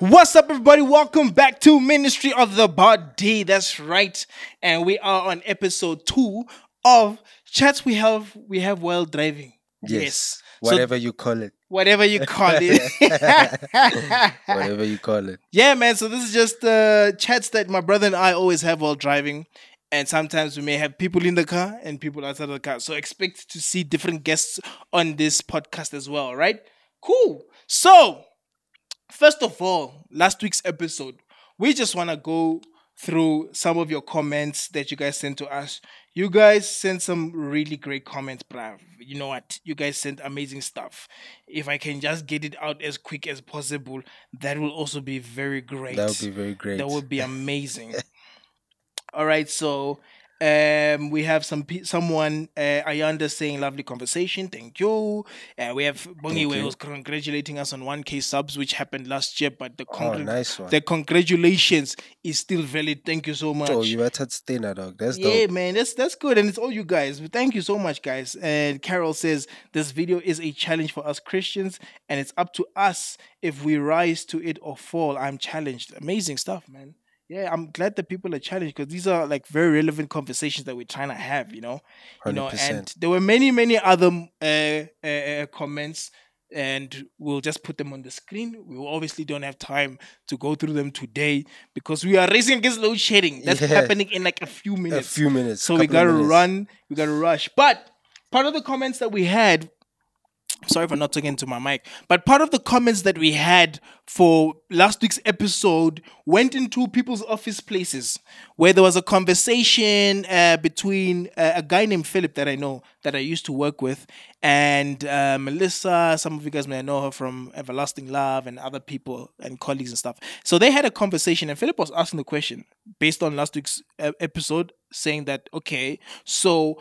What's up, everybody? Welcome back to Ministry of the Body. That's right, and we are on episode 2 of Chats We have while driving. Yes. Whatever you call it. Whatever you call it. Whatever you call it. Yeah, man. So this is just chats that my brother and I always have while driving. And sometimes we may have people in the car and people outside of the car. So expect to see different guests on this podcast as well, right? Cool. So, first of all, last week's episode, we just want to go through some of your comments that you guys sent to us. You guys sent some really great comments, bruv. You know what? You guys sent amazing stuff. If I can just get it out as quick as possible, that will also be very great. That would be very great. That would be amazing. All right, so we have someone Ayanda saying lovely conversation. Thank you. We have Bongiwe who's congratulating us on 1K subs, which happened last year, but nice one. the congratulations is still valid. Thank you so much. Oh, you are at Stena, dog. That's yeah, dope. man. That's good, and it's all you guys. Thank you so much, guys. And Carol says this video is a challenge for us Christians, and it's up to us if we rise to it or fall. I'm challenged. Amazing stuff, man. Yeah, I'm glad that people are challenged because these are like very relevant conversations that we're trying to have, you know. 100%. And there were many other comments, and we'll just put them on the screen. We obviously don't have time to go through them today because we are racing against load shedding. That's happening in like a few minutes. So we gotta run, we gotta rush. But part of the comments that we had. Sorry for not talking to my mic, but part of the comments that we had for last week's episode went into people's office places where there was a conversation between a guy named Philip that I know, that I used to work with, and Melissa. Some of you guys may know her from Everlasting Love and other people and colleagues and stuff. So they had a conversation, and Philip was asking the question based on last week's episode, saying that, okay, so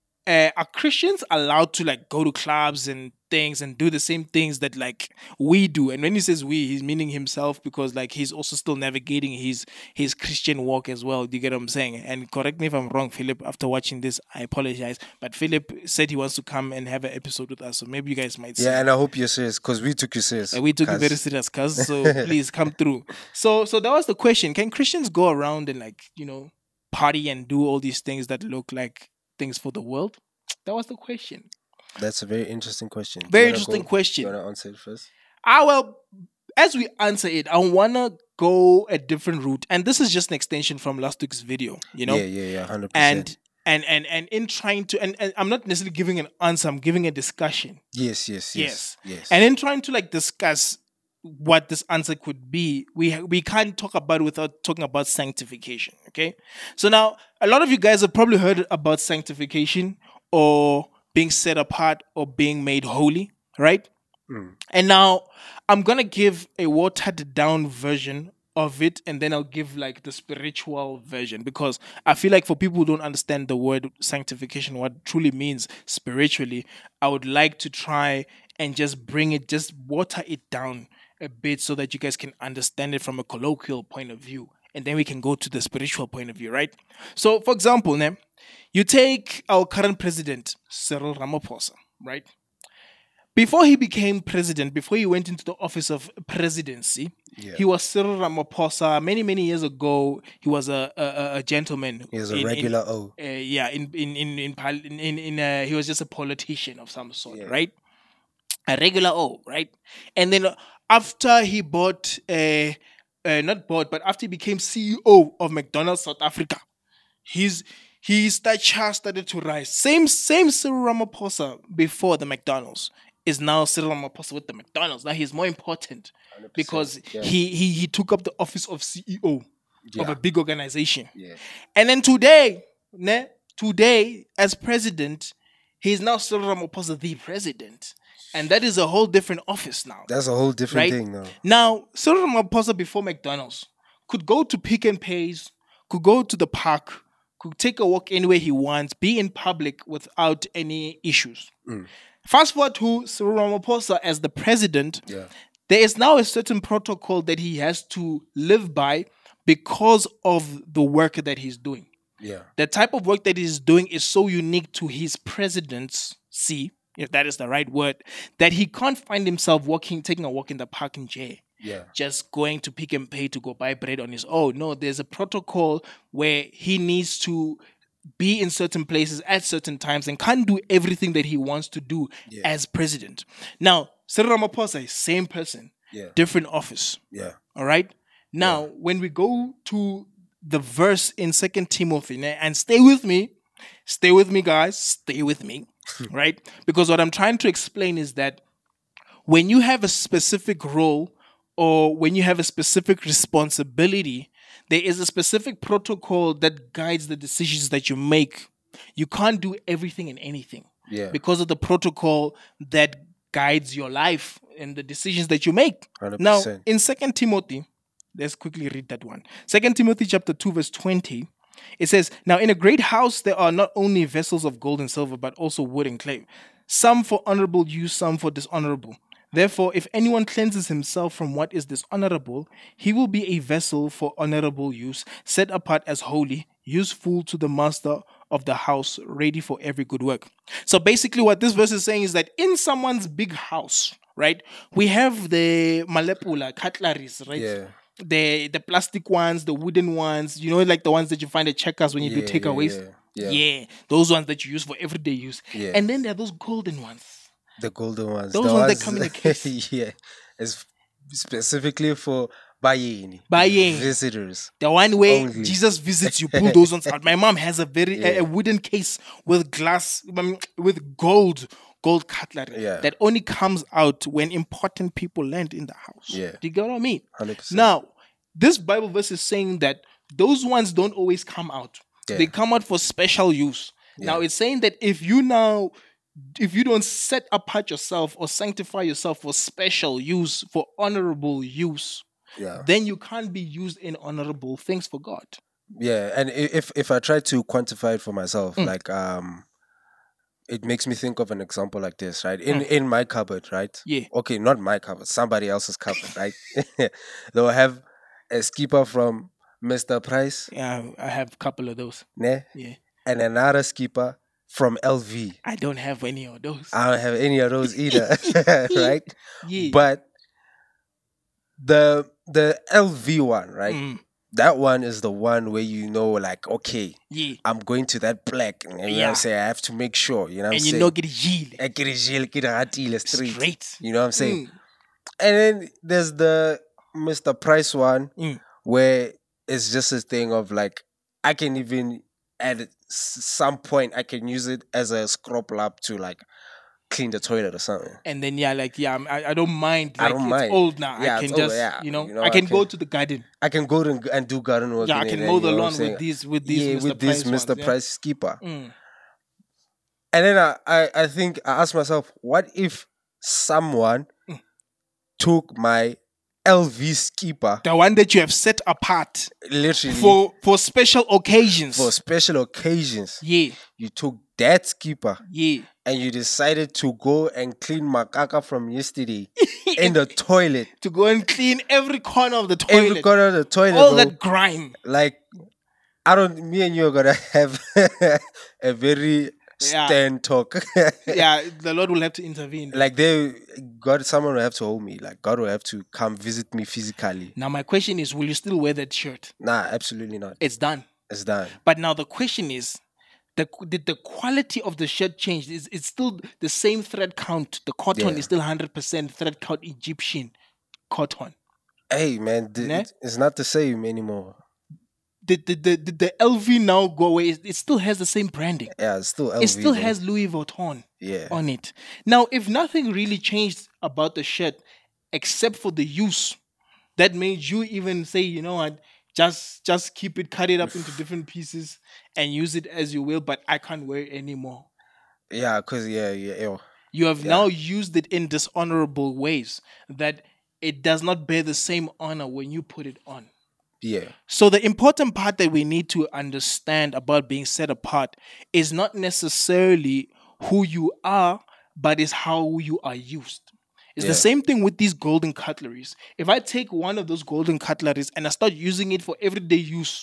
are Christians allowed to like go to clubs and things and do the same things that like we do? And when he says we, he's meaning himself, because like he's also still navigating his Christian walk as well. Do you get what I'm saying? And correct me if I'm wrong, Philip. After watching this, I apologize. But Philip said he wants to come and have an episode with us, so maybe you guys might see. Yeah, and I hope you're serious because we took you serious. We took you very serious, cuz. So please come through. So that was the question. Can Christians go around and like, you know, party and do all these things that look like things for the world? That was the question. That's a very interesting question. Very interesting question. You want to answer it first? Well, as we answer it, I want to go a different route. And this is just an extension from last week's video, you know? Yeah, 100%. And in trying to, and I'm not necessarily giving an answer, I'm giving a discussion. Yes. And in trying to like discuss what this answer could be, we can't talk about it without talking about sanctification, okay? So now, a lot of you guys have probably heard about sanctification or being set apart or being made holy, right? And now, I'm going to give a watered down version of it, and then I'll give like the spiritual version, because I feel like for people who don't understand the word sanctification, what it truly means spiritually, I would like to try and just water it down a bit so that you guys can understand it from a colloquial point of view. And then we can go to the spiritual point of view, right? So, for example, you take our current president, Cyril Ramaphosa, right? Before he became president, before he went into the office of presidency, he was Cyril Ramaphosa. Many years ago, he was a gentleman. He was a regular O. He was just a politician of some sort, right? A regular O, right? And then after he after he became CEO of McDonald's South Africa, his stature started to rise. Same Cyril Ramaphosa before the McDonald's is now Cyril Ramaphosa with the McDonald's. Now he's more important because he took up the office of CEO of a big organization. Yeah. And then today as president, he's now Cyril Ramaphosa the president. And that is a whole different office now. That's a whole different thing now. Now, Cyril Ramaphosa before McDonald's could go to Pick n Pays, could go to the park, could take a walk anywhere he wants, be in public without any issues. Fast forward to Cyril Ramaphosa as the president, there is now a certain protocol that he has to live by because of the work that he's doing. Yeah. The type of work that he's doing is so unique to his presidency, if that is the right word, that he can't find himself taking a walk in the park in jail. Yeah. just going to Pick and Pay to go buy bread on his own. No, there's a protocol where he needs to be in certain places at certain times and can't do everything that he wants to do Yeah. as president. Now, Cyril Ramaphosa is same person, Yeah. different office. Yeah. All right. Now, when we go to the verse in Second Timothy, and stay with me, guys, stay with me, right? Because what I'm trying to explain is that when you have a specific role or when you have a specific responsibility, there is a specific protocol that guides the decisions that you make. You can't do everything and anything because of the protocol that guides your life and the decisions that you make. 100%. Now, in Second Timothy, let's quickly read that one. 2 Timothy chapter 2, verse 20. It says, "Now in a great house there are not only vessels of gold and silver, but also wood and clay, some for honorable use, some for dishonorable. Therefore, if anyone cleanses himself from what is dishonorable, he will be a vessel for honorable use, set apart as holy, useful to the master of the house, ready for every good work." So basically what this verse is saying is that in someone's big house, right, we have the malepula, cutleries, right? Yeah. The plastic ones, the wooden ones, you know, like the ones that you find at Checkers when you do takeaways. Yeah, those ones that you use for everyday use. Yeah. And then there are those golden ones. The golden ones. Those the ones that come in a case. Yeah. It's specifically for bayeni. Visitors. The one where Only. Jesus visits, you pull those ones out. My mom has a wooden case with glass, with gold cutlery that only comes out when important people land in the house. Yeah. Do you get what I mean? 100%. Now, this Bible verse is saying that those ones don't always come out. Yeah. They come out for special use. Yeah. Now, it's saying that if you don't set apart yourself or sanctify yourself for special use, for honorable use, then you can't be used in honorable things for God. Yeah, and if I try to quantify it for myself, like it makes me think of an example like this, right? In my cupboard, right? Yeah. Okay, not my cupboard, somebody else's cupboard, right? They'll have a skipper from Mr. Price. Yeah, I have a couple of those. Ne? Yeah. And another skipper from LV. I don't have any of those. I don't have any of those either, right? Yeah. But the LV one, right? That one is the one where you know, like, okay, I'm going to that black. You know what I'm saying? I have to make sure, you know what I'm saying? And you know, get straight. You know what I'm saying? And then there's the Mr. Price one where it's just a thing of like, I can even at some point I can use it as a scrub lab to like clean the toilet or something. And then I don't mind. Like, I don't mind. It's old now. Yeah, I can it's just over, you know I can go to the garden. I can go and do garden work. Yeah, I can mow the lawn with these Mr. Price skipper. Mm. And then I think I asked myself, what if someone took my LV skipper, the one that you have set apart, literally for special occasions. For special occasions. Yeah. You took that skipper. Yeah. And you decided to go and clean Makaka from yesterday in the toilet. To go and clean every corner of the toilet. Every corner of the toilet. All that grime. Like, me and you are gonna have a very stern talk. Yeah, the Lord will have to intervene. Like someone will have to hold me. Like God will have to come visit me physically. Now my question is, will you still wear that shirt? Nah, absolutely not. It's done. It's done. But now the question is, did the quality of the shirt change? It's still the same thread count. The cotton is still 100% thread count Egyptian cotton. Hey man, it's not the same anymore. Did the LV now go away? It still has the same branding. Yeah, it's still LV. It still has Louis Vuitton on it. Now, if nothing really changed about the shirt except for the use, that made you even say, you know what, just keep it, cut it up into different pieces and use it as you will, but I can't wear it anymore. Yeah, because you have now used it in dishonorable ways that it does not bear the same honor when you put it on. Yeah. So the important part that we need to understand about being set apart is not necessarily who you are, but is how you are used. It's the same thing with these golden cutleries. If I take one of those golden cutleries and I start using it for everyday use,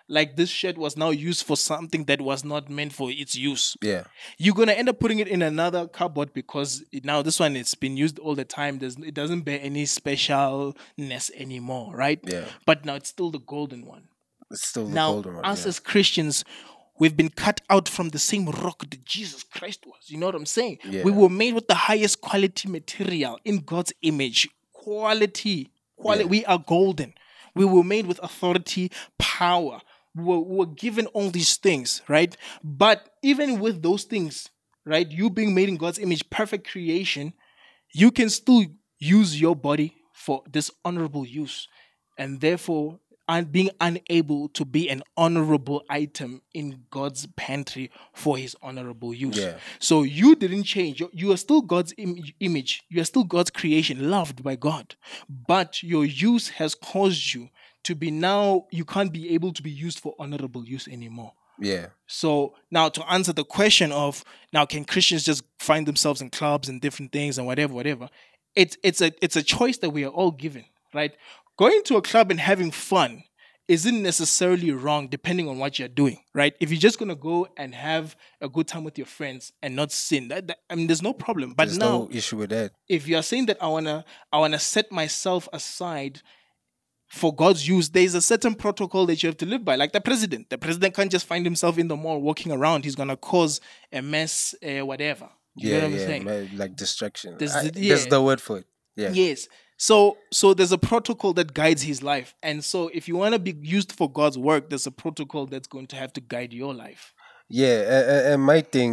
like this shirt was now used for something that was not meant for its use. Yeah. You're gonna end up putting it in another cupboard because now this one it's been used all the time. It doesn't bear any specialness anymore, right? Yeah. But now it's still the golden one. It's still the Now, golden one. us Yeah. as Christians, we've been cut out from the same rock that Jesus Christ was. You know what I'm saying? Yeah. We were made with the highest quality material in God's image. Quality. Yeah. We are golden. We were made with authority, power. We were given all these things, right? But even with those things, right, you being made in God's image, perfect creation, you can still use your body for dishonorable use. And therefore, being unable to be an honorable item in God's pantry for his honorable use. Yeah. So you didn't change. You are still God's image. You are still God's creation, loved by God. But your use has caused you to be now, you can't be able to be used for honorable use anymore. Yeah. So now to answer the question of now, can Christians just find themselves in clubs and different things and whatever? It's a choice that we are all given, right? Going to a club and having fun isn't necessarily wrong depending on what you're doing, right? If you're just gonna go and have a good time with your friends and not sin, I mean, there's no problem. But There's now, no issue with that. if you're saying that I wanna set myself aside for God's use, there's a certain protocol that you have to live by. Like the president can't just find himself in the mall walking around. He's gonna cause a mess, whatever. You know what I'm saying? Like distraction. There's There's the word for it. Yeah. Yes. So there's a protocol that guides his life. And so if you want to be used for God's work, there's a protocol that's going to have to guide your life. Yeah, and my thing,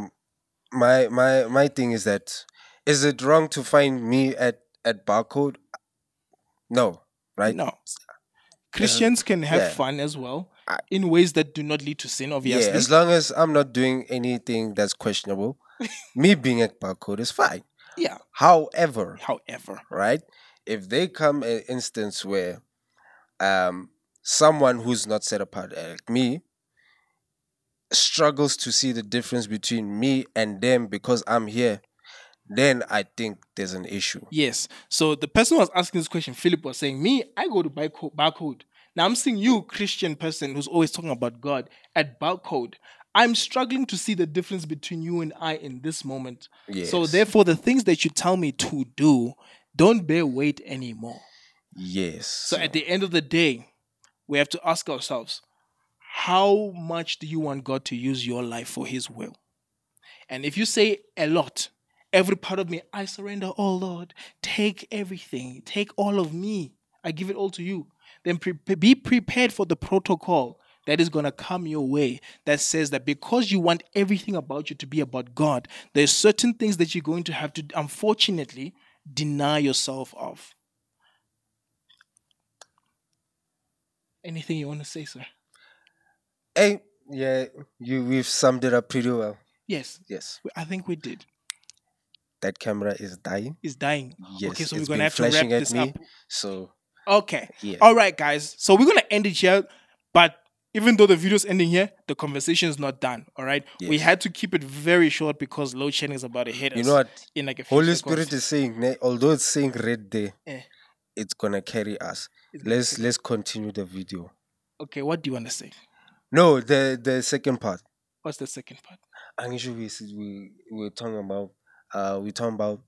my thing is that, is it wrong to find me at Barcode? No, right? No. Christians can have yeah. fun as well in ways that do not lead to sin, obviously. Yeah, as long as I'm not doing anything that's questionable, me being at Barcode is fine. Yeah. However, right? If they come an instance where someone who's not set apart like me struggles to see the difference between me and them because I'm here, then I think there's an issue. Yes. So the person who was asking this question, Philip, was saying, me, I go to Barcode. Now I'm seeing you, Christian person who's always talking about God, at Barcode. I'm struggling to see the difference between you and I in this moment. Yes. So therefore, the things that you tell me to do don't bear weight anymore. Yes. So at the end of the day, we have to ask ourselves, how much do you want God to use your life for his will? And if you say a lot, every part of me, I surrender all, Lord. Take everything. Take all of me. I give it all to you. Then be prepared for the protocol that is going to come your way that says that because you want everything about you to be about God, there's certain things that you're going to have to, unfortunately, deny yourself of. Anything you want to say, sir? Hey, yeah, we've summed it up pretty well. Yes. I think we did. That camera is dying. It's dying. Yes. Okay, so we're going to have to wrap this up. So. Okay. Yeah. All right, guys. So we're going to end it here, but even though the video's ending here, the conversation is not done. All right. Yes. We had to keep it very short because load shedding is about to hit us. You know what? In like a few Holy seconds. Spirit is saying, although it's saying red there, it's gonna carry us. Let's continue the video. Okay. What do you want to say? No, the second part. What's the second part? I'm sure we're talking about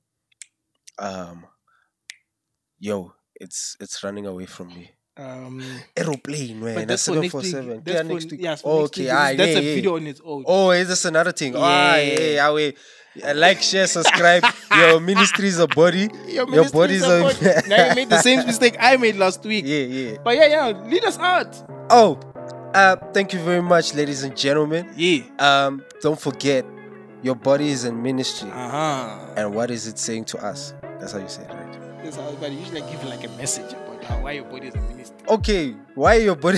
yo, it's running away from me. Aeroplane, man. That's 747. Yeah, next week. Yes, okay, that's a video on its own. Oh, is this another thing? Yeah. Like, share, subscribe. Your ministry is a body. Your body is a body. Now you made the same mistake I made last week. Yeah. But yeah, lead us out. Oh, thank you very much, ladies and gentlemen. Yeah. Don't forget, your body is a ministry. Uh-huh. And what is it saying to us? That's how you say it, right? That's how, but you usually give like a message about why your body is a ministry. Okay, why your body?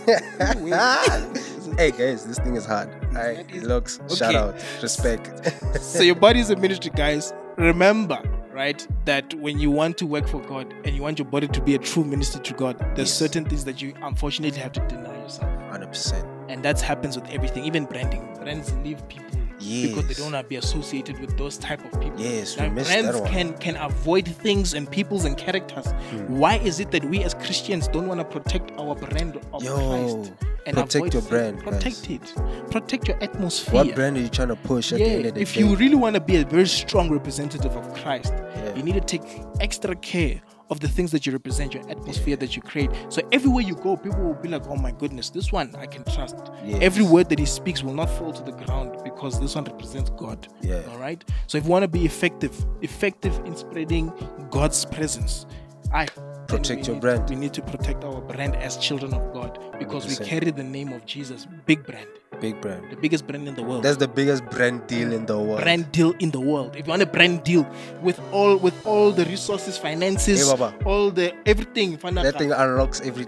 Hey guys, this thing is hard. Alright, looks. Okay. Shout out, respect. So your body is a ministry, guys. Remember, right, that when you want to work for God and you want your body to be a true ministry to God, there's certain things that you unfortunately have to deny yourself. 100%. And that happens with everything, even branding. Brands leave people because they don't want to be associated with those type of people. Yes, now, we missed that one. Brands can avoid things and peoples and characters. Why is it that we as Christians don't want to protect our brand of Christ? and protect your brand. Protect it. Protect your atmosphere. What brand are you trying to push at the end of the day? If you really want to be a very strong representative of Christ, you need to take extra care of the things that you represent, your atmosphere that you create. So everywhere you go, people will be like, oh my goodness, this one I can trust. Every word that he speaks will not fall to the ground because this one represents God. All right. So if you want to be effective in spreading God's presence, protect your brand. We need to protect our brand as children of God because 100%. We carry the name of Jesus. Big brand. The biggest brand in the world. That's the biggest brand deal in the world. Brand deal in the world. If you want a brand deal with all the resources, finances, all the everything. That thing unlocks everything.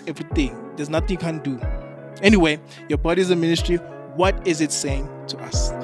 Everything. There's nothing you can't do. Anyway, your body is a ministry. What is it saying to us?